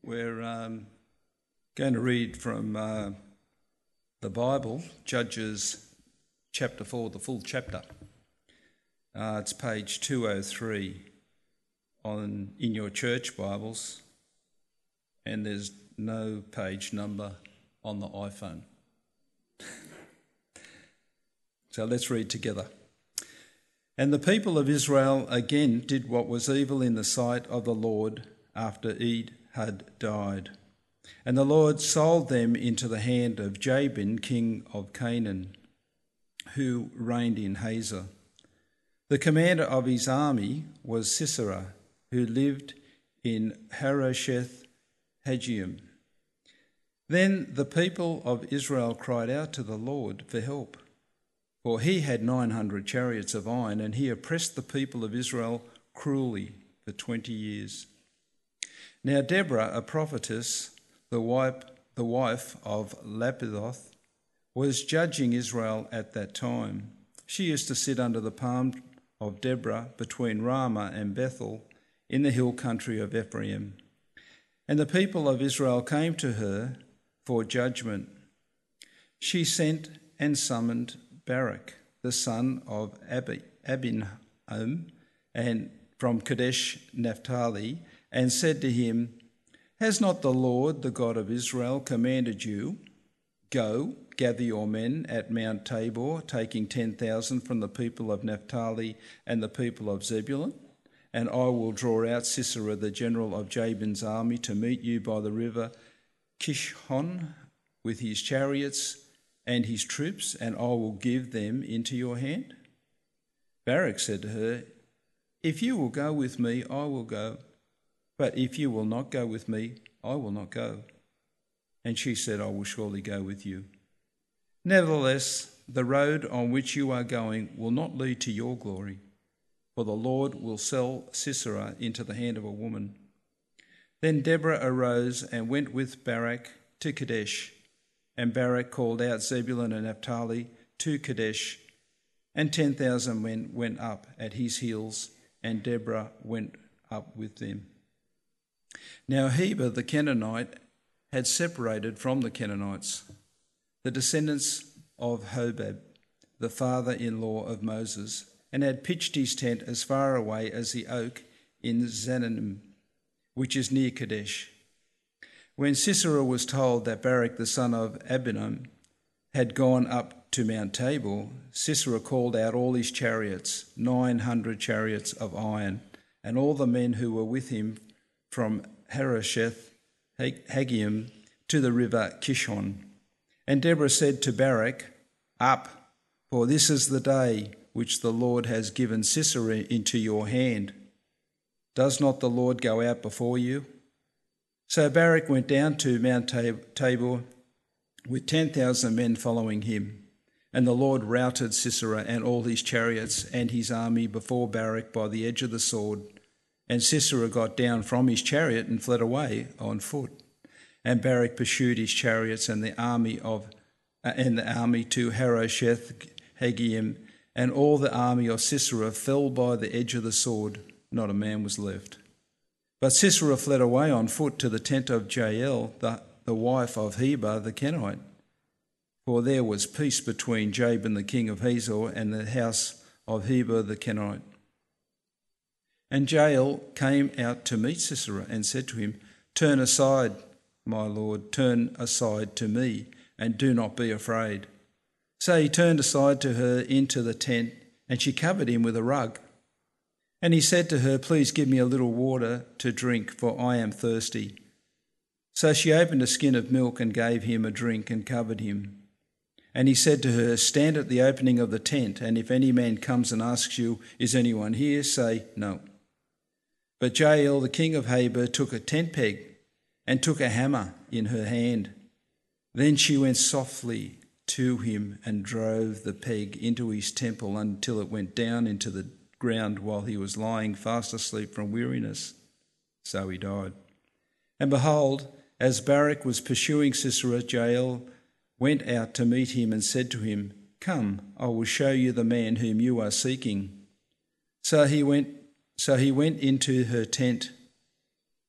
We're going to read from the Bible, Judges chapter 4, the full chapter. It's page 203 in your church Bibles, and there's no page number on the iPhone. So let's read together. And the people of Israel again did what was evil in the sight of the Lord after Ed had died. And the Lord sold them into the hand of Jabin, king of Canaan, who reigned in Hazor. The commander of his army was Sisera, who lived in Harosheth Hagoyim. Then the people of Israel cried out to the Lord for help, for he had 900 chariots of iron, and he oppressed the people of Israel cruelly for 20 years. Now Deborah, a prophetess, the wife of Lapidoth, was judging Israel at that time. She used to sit under the palm of Deborah between Ramah and Bethel in the hill country of Ephraim. And the people of Israel came to her for judgment. She sent and summoned Barak, the son of Abinoam, and from Kadesh Naphtali, and said to him, "Has not the Lord, the God of Israel, commanded you, go, gather your men at Mount Tabor, taking 10,000 from the people of Naphtali and the people of Zebulun? And I will draw out Sisera, the general of Jabin's army, to meet you by the river Kishon with his chariots and his troops, and I will give them into your hand?" Barak said to her, "If you will go with me, I will go. But if you will not go with me, I will not go." And she said, "I will surely go with you. Nevertheless, the road on which you are going will not lead to your glory, for the Lord will sell Sisera into the hand of a woman." Then Deborah arose and went with Barak to Kadesh, and Barak called out Zebulun and Naphtali to Kadesh, and 10,000 men went up at his heels, and Deborah went up with them. Now Heber the Canaanite had separated from the Canaanites, the descendants of Hobab, the father-in-law of Moses, and had pitched his tent as far away as the oak in Zananim, which is near Kadesh. When Sisera was told that Barak the son of Abinoam had gone up to Mount Tabor, Sisera called out all his chariots, 900 chariots of iron, and all the men who were with him from Harosheth Hagoyim to the river Kishon. And Deborah said to Barak, "Up, for this is the day which the Lord has given Sisera into your hand. Does not the Lord go out before you?" So Barak went down to Mount Tabor with 10,000 men following him. And the Lord routed Sisera and all his chariots and his army before Barak by the edge of the sword. And Sisera got down from his chariot and fled away on foot. And Barak pursued his chariots and the army to Harosheth Hagoyim, and all the army of Sisera fell by the edge of the sword. Not a man was left. But Sisera fled away on foot to the tent of Jael, the wife of Heber the Kenite, for there was peace between Jabin the king of Hazor and the house of Heber the Kenite. And Jael came out to meet Sisera and said to him, "Turn aside, my lord, turn aside to me, and do not be afraid." So he turned aside to her into the tent, and she covered him with a rug. And he said to her, "Please give me a little water to drink, for I am thirsty." So she opened a skin of milk and gave him a drink and covered him. And he said to her, "Stand at the opening of the tent, and if any man comes and asks you, 'Is anyone here?' say, 'No.'" But Jael, the king of Heber, took a tent peg and took a hammer in her hand. Then she went softly to him and drove the peg into his temple until it went down into the ground while he was lying fast asleep from weariness. So he died. And behold, as Barak was pursuing Sisera, Jael went out to meet him and said to him, "Come, I will show you the man whom you are seeking." So he went into her tent,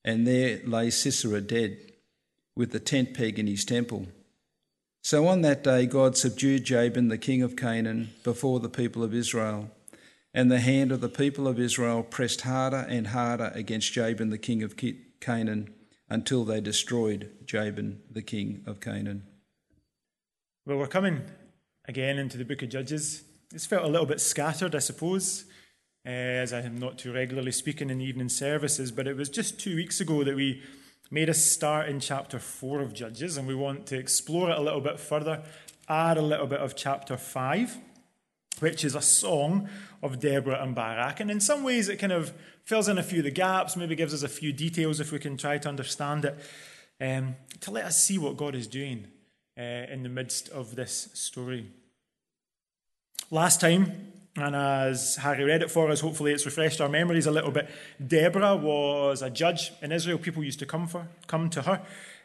and there lay Sisera dead, with the tent peg in his temple. So on that day God subdued Jabin, the king of Canaan, before the people of Israel, and the hand of the people of Israel pressed harder and harder against Jabin, the king of Canaan, until they destroyed Jabin, the king of Canaan. Well, we're coming again into the book of Judges. It's felt a little bit scattered, I suppose, as I am not too regularly speaking in the evening services, but it was just 2 weeks ago that we made a start in chapter 4 of Judges, and we want to explore it a little bit further, add a little bit of chapter 5, which is a song of Deborah and Barak. And in some ways it kind of fills in a few of the gaps, maybe gives us a few details if we can try to understand it, to let us see what God is doing in the midst of this story. Last time, and as Harry read it for us, hopefully it's refreshed our memories a little bit, Deborah was a judge in Israel. People used to come to her.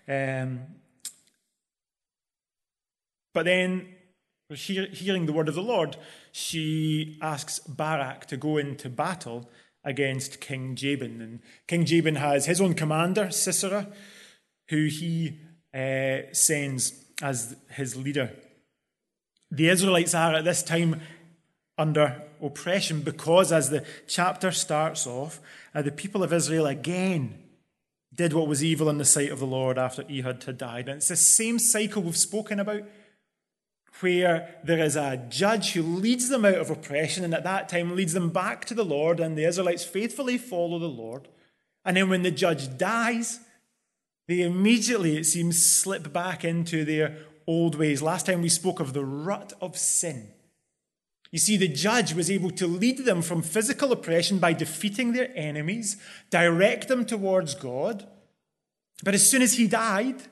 But then, hearing the word of the Lord, she asks Barak to go into battle against King Jabin. And King Jabin has his own commander, Sisera, who he sends as his leader. The Israelites are at this time under oppression because, as the chapter starts off, the people of Israel again did what was evil in the sight of the Lord after Ehud had died. And it's the same cycle we've spoken about, where there is a judge who leads them out of oppression and at that time leads them back to the Lord, and the Israelites faithfully follow the Lord. And then when the judge dies, they immediately, it seems, slip back into their old ways. Last time we spoke of the rut of sin. You see, the judge was able to lead them from physical oppression by defeating their enemies, direct them towards God. But as soon as he died,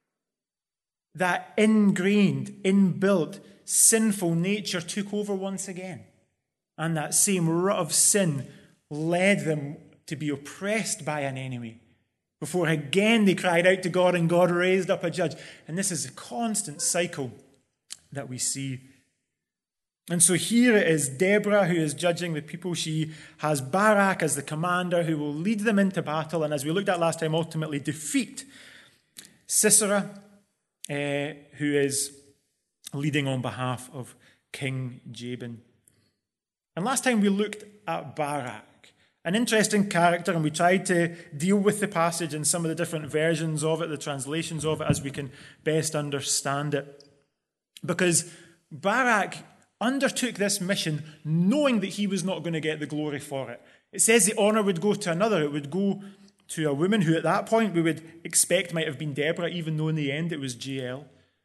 that ingrained, inbuilt, sinful nature took over once again. And that same rut of sin led them to be oppressed by an enemy, before again they cried out to God and God raised up a judge. And this is a constant cycle that we see. And so here it is Deborah who is judging the people. She has Barak as the commander who will lead them into battle, and as we looked at last time, ultimately defeat Sisera, who is leading on behalf of King Jabin. And last time we looked at Barak, an interesting character, and we tried to deal with the passage in some of the different versions of it, the translations of it, as we can best understand it. Because Barak undertook this mission knowing that he was not going to get the glory for it. It says the honour would go to another. It would go to a woman who at that point we would expect might have been Deborah, even though in the end it was Jael.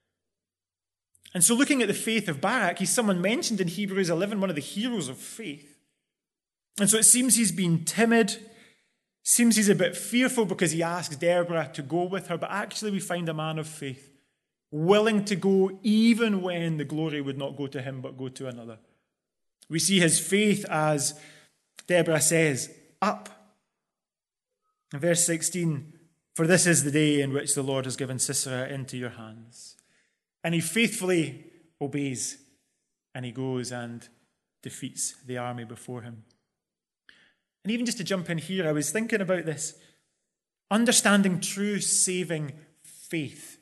And so looking at the faith of Barak, he's someone mentioned in Hebrews 11, one of the heroes of faith. And so it seems he's been timid, seems he's a bit fearful because he asks Deborah to go with her, but actually we find a man of faith, willing to go even when the glory would not go to him but go to another. We see his faith as Deborah says, up. In verse 16, for this is the day in which the Lord has given Sisera into your hands. And he faithfully obeys, and he goes and defeats the army before him. And even just to jump in here, I was thinking about this. Understanding true saving faith.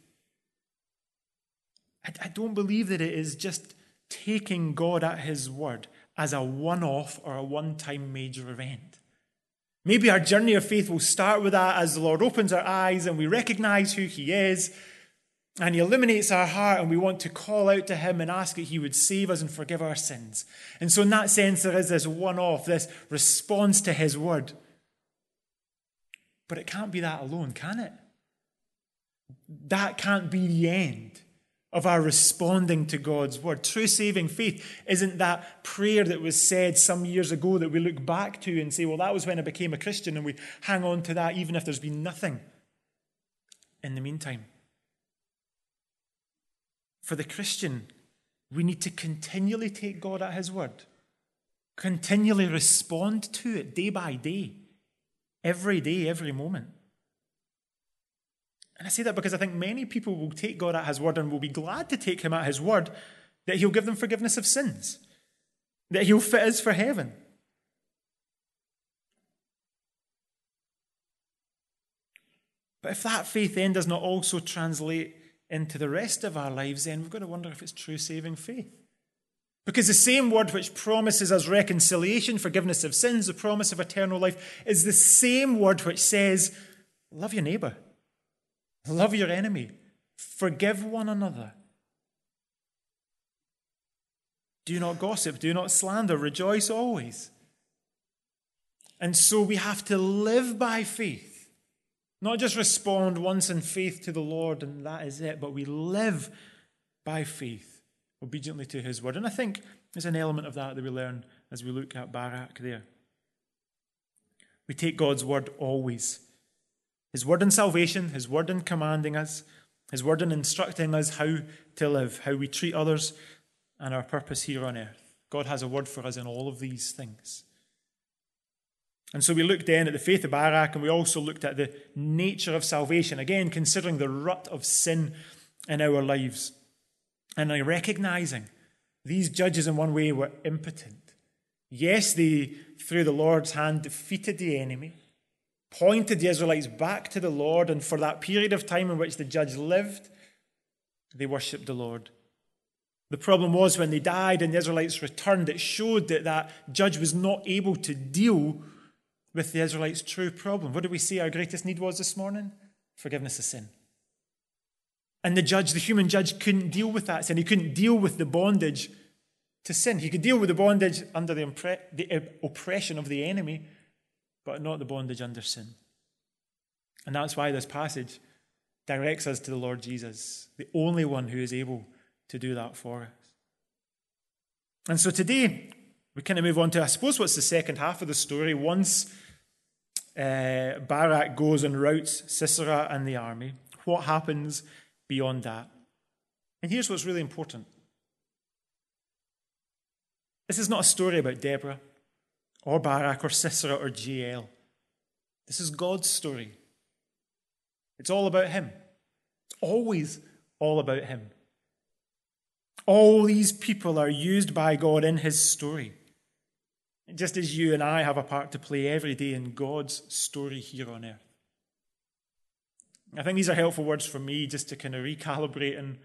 I don't believe that it is just taking God at his word as a one-off or a one-time major event. Maybe our journey of faith will start with that as the Lord opens our eyes and we recognize who he is and he illuminates our heart and we want to call out to him and ask that he would save us and forgive our sins. And so in that sense, there is this one-off, this response to his word. But it can't be that alone, can it? That can't be the end of our responding to God's word. True saving faith isn't that prayer that was said some years ago that we look back to and say, well, that was when I became a Christian, and we hang on to that even if there's been nothing in the meantime. For the Christian, we need to continually take God at his word, continually respond to it day by day, every moment. And I say that because I think many people will take God at his word and will be glad to take him at his word that he'll give them forgiveness of sins, that he'll fit us for heaven. But if that faith then does not also translate into the rest of our lives, then we've got to wonder if it's true saving faith. Because the same word which promises us reconciliation, forgiveness of sins, the promise of eternal life, is the same word which says, love your neighbour, love your enemy, forgive one another. Do not gossip, do not slander, rejoice always. And so we have to live by faith, not just respond once in faith to the Lord and that is it, but we live by faith, obediently to his word. And I think there's an element of that we learn as we look at Barak there. We take God's word always. His word in salvation, his word in commanding us, his word in instructing us how to live, how we treat others, and our purpose here on earth. God has a word for us in all of these things. And so we looked then at the faith of Barak, and we also looked at the nature of salvation, again considering the rut of sin in our lives. And recognizing these judges in one way were impotent. Yes, they, through the Lord's hand, defeated the enemy, pointed the Israelites back to the Lord, and for that period of time in which the judge lived, they worshipped the Lord. The problem was when they died and the Israelites returned, it showed that that judge was not able to deal with the Israelites' true problem. What did we say our greatest need was this morning? Forgiveness of sin. And the judge, the human judge, couldn't deal with that sin. He couldn't deal with the bondage to sin. He could deal with the bondage under the oppression of the enemy, but not the bondage under sin. And that's why this passage directs us to the Lord Jesus, the only one who is able to do that for us. And so today, we kind of move on to, I suppose, what's the second half of the story. Once Barak goes and routs Sisera and the army, what happens beyond that? And here's what's really important. This is not a story about Deborah or Barak or Sisera or Jael. This is God's story. It's all about him. It's always all about him. All these people are used by God in his story. Just as you and I have a part to play every day in God's story here on earth. I think these are helpful words for me just to kind of recalibrate and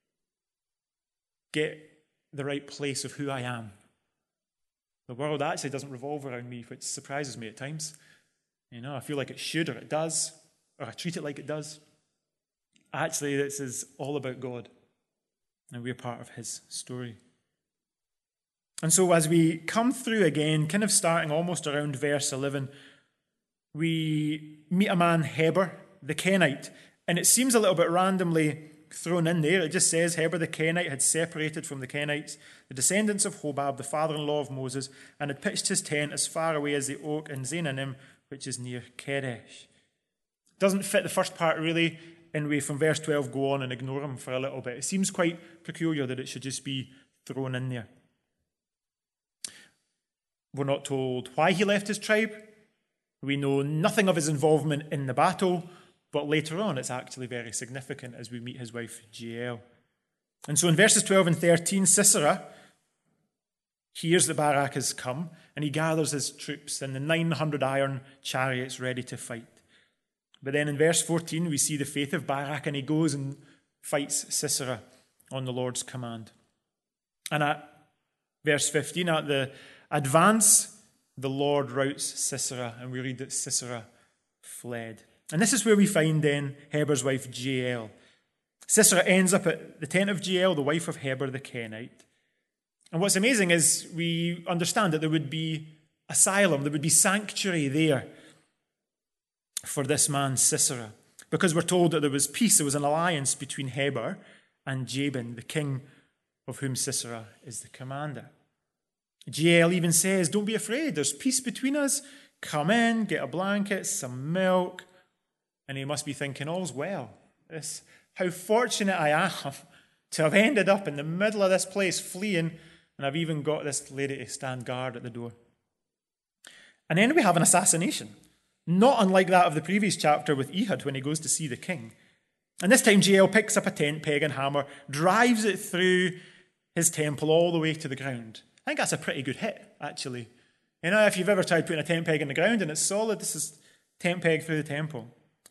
get the right place of who I am. The world actually doesn't revolve around me, which surprises me at times. I feel like it should, or it does, or I treat it like it does. Actually, this is all about God, and we're part of his story. And so as we come through again, kind of starting almost around verse 11, we meet a man, Heber, the Kenite, and it seems a little bit randomly thrown in there. It just says Heber the Kenite had separated from the Kenites, the descendants of Hobab, the father-in-law of Moses, and had pitched his tent as far away as the oak in Zaanannim, which is near Kedesh. Doesn't fit the first part really, and we from verse 12 go on and ignore him for a little bit. It seems quite peculiar that it should just be thrown in there. We're not told why he left his tribe. We know nothing of his involvement in the battle, but later on it's actually very significant as we meet his wife Jael. And so in verses 12 and 13, Sisera hears that Barak has come, and he gathers his troops and the 900 iron chariots ready to fight. But then in verse 14, we see the faith of Barak, and he goes and fights Sisera on the Lord's command. And at verse 15, at the advance, the Lord routs Sisera, and we read that Sisera fled. And this is where we find then Heber's wife Jael. Sisera ends up at the tent of Jael, the wife of Heber the Kenite. And what's amazing is we understand that there would be asylum, there would be sanctuary there for this man Sisera, because we're told that there was peace, there was an alliance between Heber and Jabin, the king of whom Sisera is the commander. Jael even says, don't be afraid, there's peace between us. Come in, get a blanket, some milk. And he must be thinking, all's well. How fortunate I am to have ended up in the middle of this place fleeing, and I've even got this lady to stand guard at the door. And then we have an assassination, not unlike that of the previous chapter with Ehud when he goes to see the king. And this time Jael picks up a tent peg and hammer, drives it through his temple all the way to the ground. I think that's a pretty good hit, actually. If you've ever tried putting a tent peg in the ground and it's solid, this is tent peg through the temple.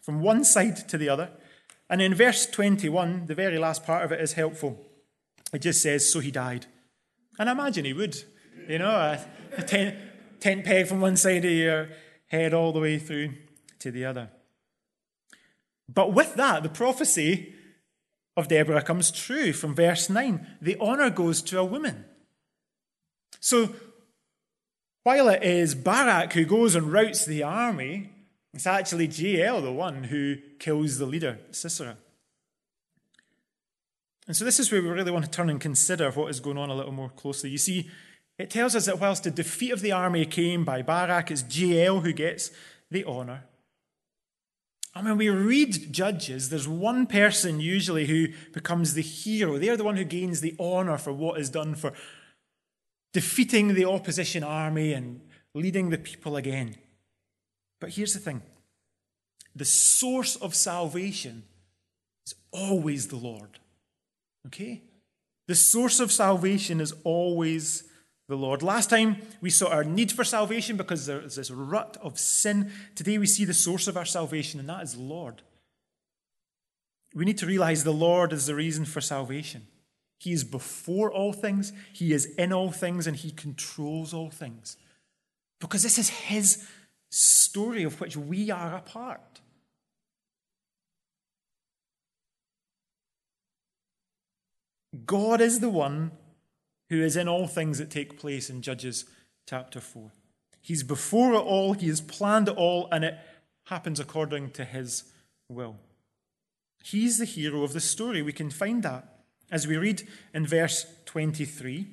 from one side to the other. And in verse 21, the very last part of it is helpful. It just says, so he died. And I imagine he would. You know, a tent peg from one side of your head all the way through to the other. But with that, the prophecy of Deborah comes true from verse 9. The honor goes to a woman. So, while it is Barak who goes and routs the army, it's actually Jael, the one who kills the leader, Sisera. And so this is where we really want to turn and consider what is going on a little more closely. You see, it tells us that whilst the defeat of the army came by Barak, it's Jael who gets the honor. And when we read Judges, there's one person usually who becomes the hero. They're the one who gains the honor for what is done for defeating the opposition army and leading the people again. But here's the thing. The source of salvation is always the Lord. Okay? The source of salvation is always the Lord. Last time we saw our need for salvation because there's this rut of sin. Today we see the source of our salvation, and that is the Lord. We need to realize the Lord is the reason for salvation. He is before all things, He is in all things, and He controls all things. Because this is His story of which we are a part. God is the one who is in all things that take place in Judges chapter 4. He's before it all, He has planned it all, and it happens according to His will. He's the hero of the story. We can find that as we read in verse 23.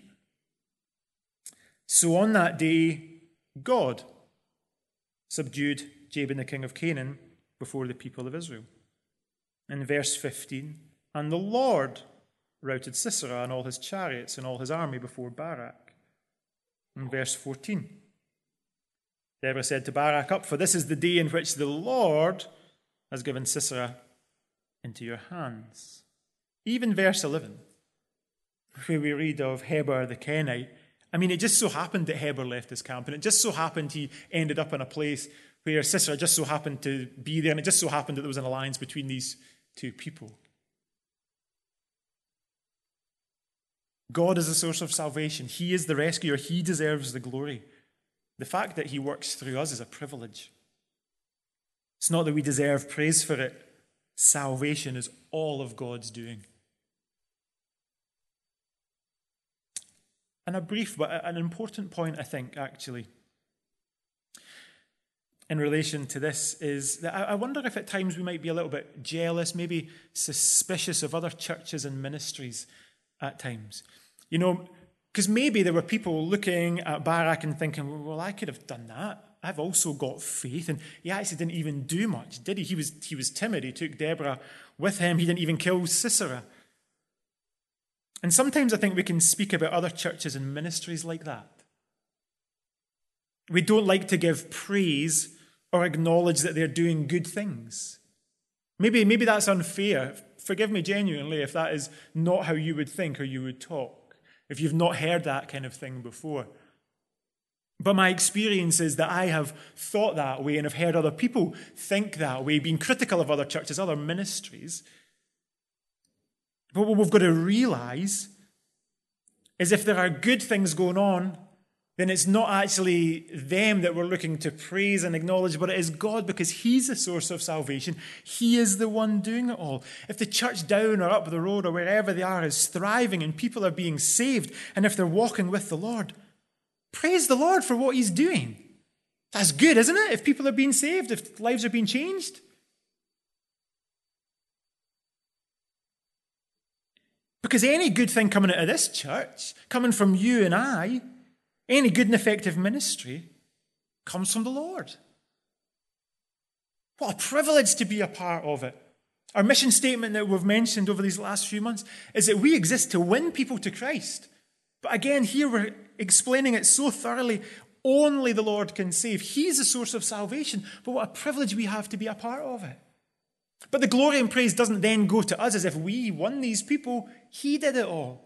So on that day, God subdued Jabin the king of Canaan before the people of Israel. In verse 15, and the Lord routed Sisera and all his chariots and all his army before Barak. In verse 14, Deborah said to Barak, up, for this is the day in which the Lord has given Sisera into your hands. Even verse 11, where we read of Heber the Kenite, I mean, it just so happened that Heber left his camp, and it just so happened he ended up in a place where Sisera just so happened to be there, and it just so happened that there was an alliance between these two people. God is the source of salvation. He is the rescuer. He deserves the glory. The fact that He works through us is a privilege. It's not that we deserve praise for it. Salvation is all of God's doing. And a brief but an important point, I think, actually, in relation to this is that I wonder if at times we might be a little bit jealous, maybe suspicious of other churches and ministries at times. You know, because maybe there were people looking at Barak and thinking, well, I could have done that. I've also got faith. And he actually didn't even do much, did he? He was timid. He took Deborah with him. He didn't even kill Sisera. And sometimes I think we can speak about other churches and ministries like that. We don't like to give praise or acknowledge that they're doing good things. Maybe that's unfair. Forgive me genuinely if that is not how you would think or you would talk, if you've not heard that kind of thing before. But my experience is that I have thought that way and have heard other people think that way, being critical of other churches, other ministries. But what we've got to realize is if there are good things going on, then it's not actually them that we're looking to praise and acknowledge, but it is God, because He's the source of salvation. He is the one doing it all. If the church down or up the road or wherever they are is thriving and people are being saved, and if they're walking with the Lord, praise the Lord for what He's doing. That's good, isn't it? If people are being saved, if lives are being changed. Because any good thing coming out of this church, coming from you and I, any good and effective ministry, comes from the Lord. What a privilege to be a part of it. Our mission statement that we've mentioned over these last few months is that we exist to win people to Christ. But again, here we're explaining it so thoroughly, only the Lord can save. He's the source of salvation, but what a privilege we have to be a part of it. But the glory and praise doesn't then go to us as if we won these people. He did it all.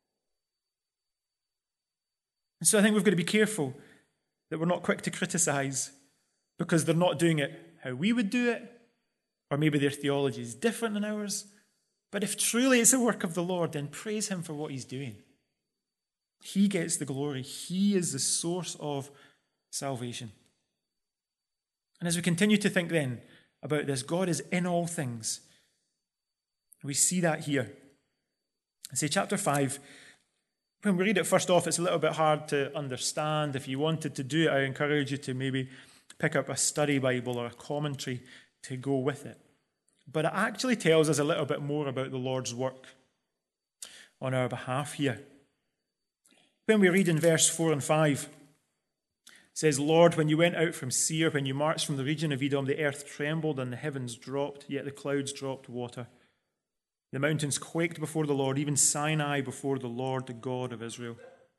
And so I think we've got to be careful that we're not quick to criticize because they're not doing it how we would do it, Or maybe their theology is different than ours. But if truly it's a work of the Lord, then praise him for what he's doing. He gets the glory. He is the source of salvation. And as we continue to think then about this, God is in all things. We see that here. Say chapter 5, when we read it first off, it's a little bit hard to understand. If you wanted to do it, I encourage you to maybe pick up a study Bible or a commentary to go with it. But it actually tells us a little bit more about the Lord's work on our behalf here. When we read in verse 4 and 5, it says, Lord, when you went out from Seir, when you marched from the region of Edom, the earth trembled and the heavens dropped, yet the clouds dropped water. The mountains quaked before the Lord, even Sinai before the Lord, the God of Israel.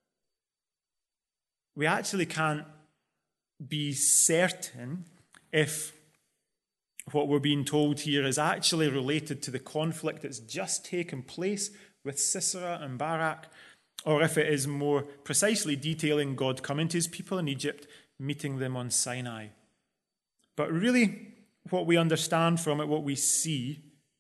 We actually can't be certain if what we're being told here is actually related to the conflict that's just taken place with Sisera and Barak, or if it is more precisely detailing God coming to his people in Egypt, meeting them on Sinai. But really, what we understand from it, what we see,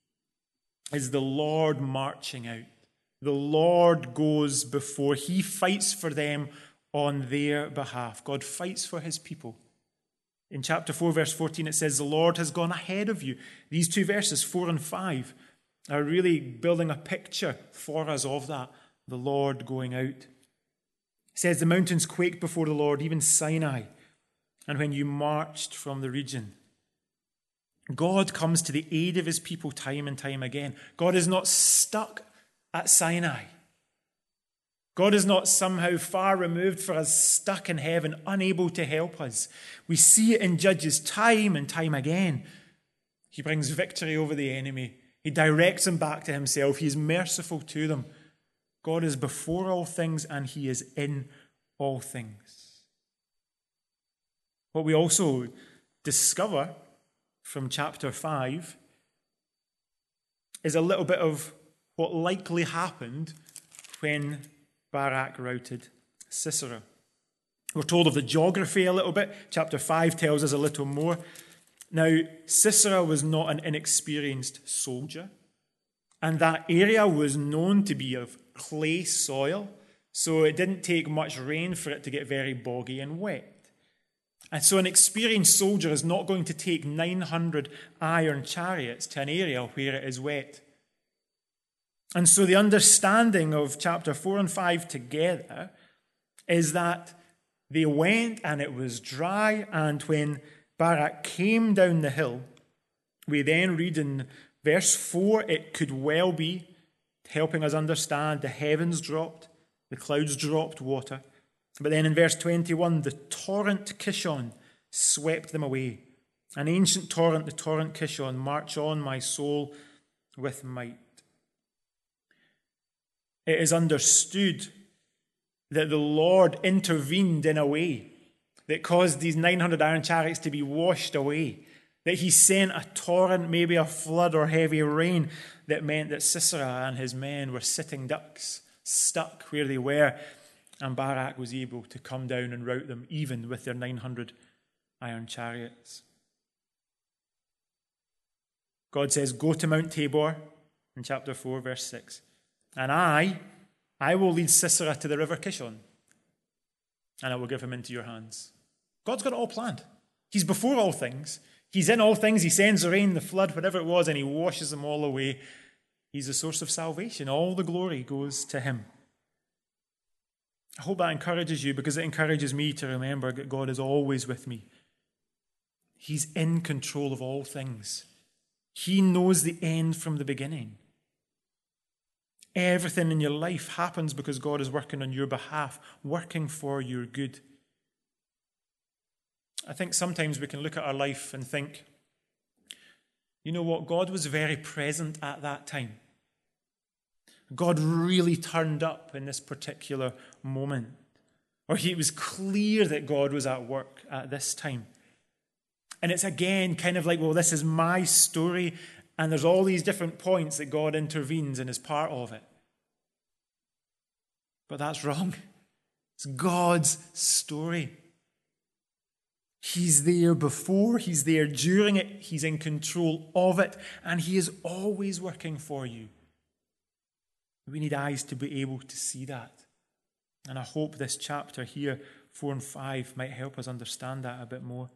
is the Lord marching out. The Lord goes before. He fights for them on their behalf. God fights for his people. In chapter 4, verse 14, it says, the Lord has gone ahead of you. These two verses, 4 and 5, are really building a picture for us of that, the Lord going out. It says, the mountains quaked before the Lord, even Sinai, and when you marched from the region. God comes to the aid of his people time and time again. God is not stuck at Sinai. God is not somehow far removed for us, stuck in heaven, unable to help us. We see it in Judges time and time again. He brings victory over the enemy. He directs them back to himself. He is merciful to them. God is before all things and he is in all things. What we also discover from chapter 5 is a little bit of what likely happened when Barak routed Sisera. We're told of the geography a little bit. Chapter 5 tells us a little more. Now, Sisera was not an inexperienced soldier, and that area was known to be of clay soil, so it didn't take much rain for it to get very boggy and wet. And so an experienced soldier is not going to take 900 iron chariots to an area where it is wet. And so the understanding of chapter 4 and 5 together is that they went and it was dry, and when Barak came down the hill, we then read in verse 4, it could well be, helping us understand, the heavens dropped, the clouds dropped water. But then in verse 21, the torrent Kishon swept them away. An ancient torrent, the torrent Kishon, march on, my soul, with might. It is understood that the Lord intervened in a way that caused these 900 iron chariots to be washed away, that he sent a torrent, maybe a flood or heavy rain, that meant that Sisera and his men were sitting ducks, stuck where they were, and Barak was able to come down and rout them, even with their 900 iron chariots. God says, go to Mount Tabor, in chapter 4, verse 6, and I will lead Sisera to the river Kishon, and I will give him into your hands. God's got it all planned. He's before all things. He's in all things. He sends the rain, the flood, whatever it was, and he washes them all away. He's the source of salvation. All the glory goes to him. I hope that encourages you, because it encourages me to remember that God is always with me. He's in control of all things. He knows the end from the beginning. Everything in your life happens because God is working on your behalf, working for your good. I think sometimes we can look at our life and think, you know what, God was very present at that time. God really turned up in this particular moment. Or it was clear that God was at work at this time. And it's again kind of like, well, this is my story, and there's all these different points that God intervenes and is part of it. But that's wrong. It's God's story. He's there before, he's there during it, he's in control of it, and he is always working for you. We need eyes to be able to see that. And I hope this chapter here, 4 and 5, might help us understand that a bit more.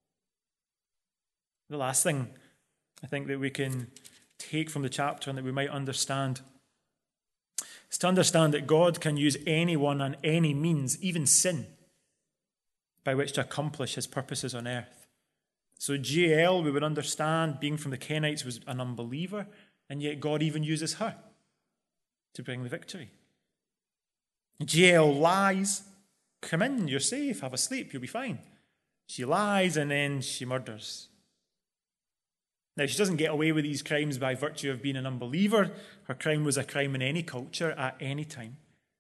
The last thing I think that we can take from the chapter and that we might understand is to understand that God can use anyone and any means, even sin, by which to accomplish his purposes on earth. So Jael, we would understand, being from the Kenites, was an unbeliever, and yet God even uses her to bring the victory. Jael lies. Come in, you're safe, have a sleep, you'll be fine. She lies and then she murders. Now, she doesn't get away with these crimes by virtue of being an unbeliever. Her crime was a crime in any culture at any time.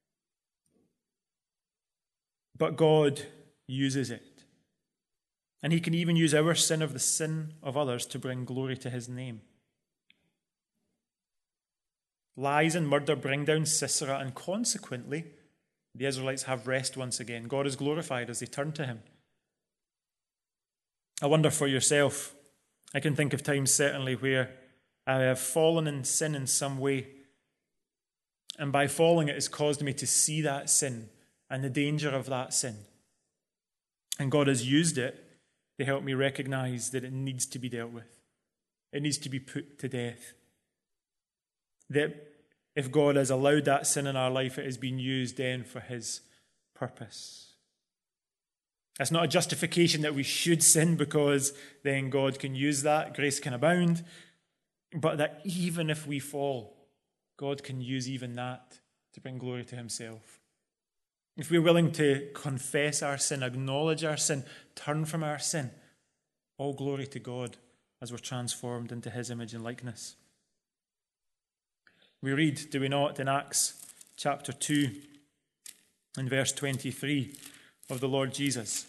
But God uses it. And he can even use our sin of the sin of others to bring glory to his name. Lies and murder bring down Sisera, and consequently, the Israelites have rest once again. God is glorified as they turn to him. I wonder for yourself, I can think of times certainly where I have fallen in sin in some way, and by falling it has caused me to see that sin and the danger of that sin. And God has used it to help me recognize that it needs to be dealt with. It needs to be put to death. That if God has allowed that sin in our life, it has been used then for his purpose. That's not a justification that we should sin because then God can use that, grace can abound, but that even if we fall, God can use even that to bring glory to himself. If we're willing to confess our sin, acknowledge our sin, turn from our sin, all glory to God as we're transformed into his image and likeness. We read, do we not, in Acts chapter 2 and verse 23 of the Lord Jesus.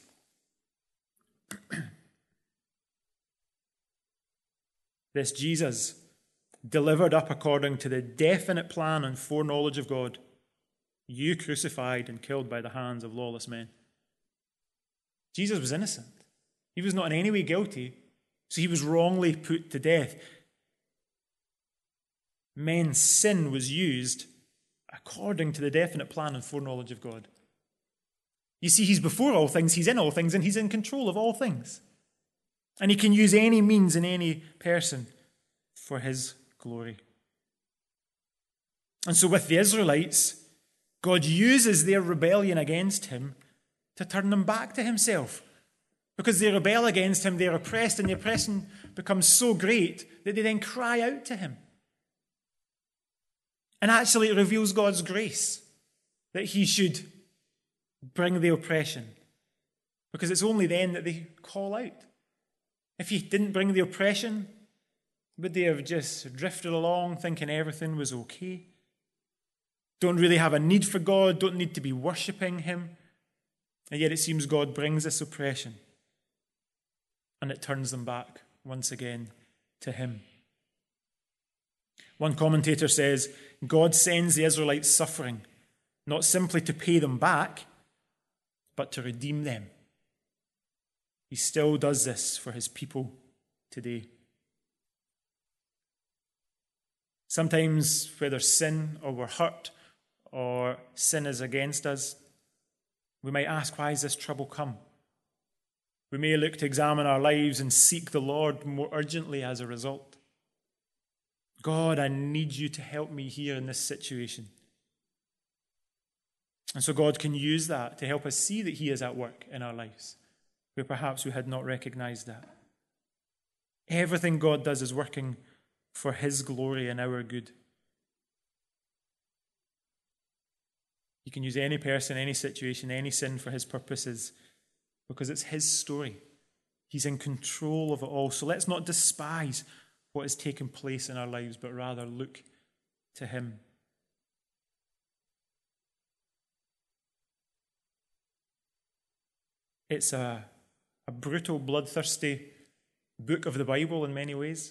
This Jesus, delivered up according to the definite plan and foreknowledge of God, you crucified and killed by the hands of lawless men. Jesus was innocent. He was not in any way guilty, so he was wrongly put to death. Men's sin was used according to the definite plan and foreknowledge of God. You see, he's before all things, he's in all things, and he's in control of all things. And he can use any means and any person for his glory. And so with the Israelites, God uses their rebellion against him to turn them back to himself. Because they rebel against him, they're oppressed, and the oppression becomes so great that they then cry out to him. And actually, it reveals God's grace that he should bring the oppression. Because it's only then that they call out. If he didn't bring the oppression, would they have just drifted along thinking everything was okay? Don't really have a need for God, don't need to be worshipping him. And yet it seems God brings this oppression. And it turns them back once again to him. One commentator says, God sends the Israelites suffering, not simply to pay them back, but to redeem them. He still does this for his people today. Sometimes, whether sin or we're hurt or sin is against us, we might ask, why has this trouble come? We may look to examine our lives and seek the Lord more urgently as a result. God, I need you to help me here in this situation. And so God can use that to help us see that he is at work in our lives, where perhaps we had not recognized that. Everything God does is working for his glory and our good. He can use any person, any situation, any sin for his purposes because it's his story. He's in control of it all. So let's not despise what has taken place in our lives, but rather look to him. It's a brutal, bloodthirsty book of the Bible in many ways.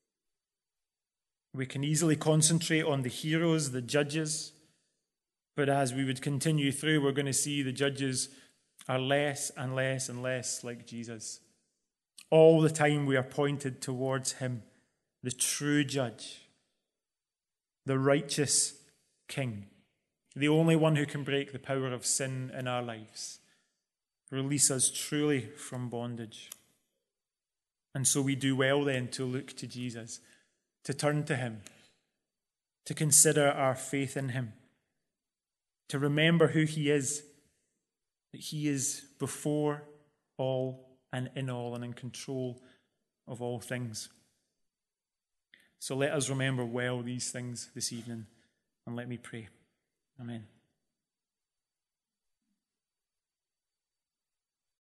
We can easily concentrate on the heroes, the judges, but as we would continue through, we're going to see the judges are less and less and less like Jesus. All the time we are pointed towards him, the true judge, the righteous King, the only one who can break the power of sin in our lives, release us truly from bondage. And so we do well then to look to Jesus, to turn to him, to consider our faith in him, to remember who he is, that he is before all and in all and in control of all things. So let us remember well these things this evening, and let me pray. Amen.